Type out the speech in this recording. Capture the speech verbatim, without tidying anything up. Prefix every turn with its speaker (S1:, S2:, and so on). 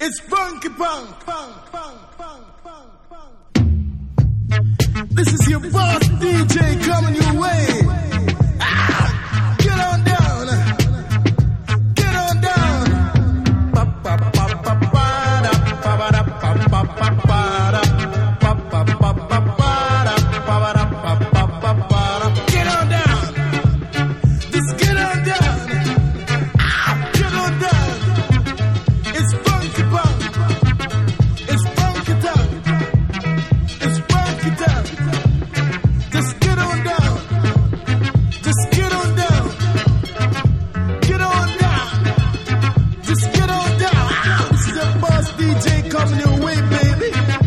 S1: It's funky punk, punk, punk, punk, punk, punk. This is your boss D J coming your way. Ah, get on down, get on down. Pa pa pa pa pa da pa pa da pa pa pa pa da pa pa pa pa pa da pa da pa pa pa pa da. Get on down, just get on down. Ah, get on down. It's funky punk. It's funky town. It's funky town. Just get on down. Just get on down. Get on down. Just get on down. This is your boss D J coming your way, baby.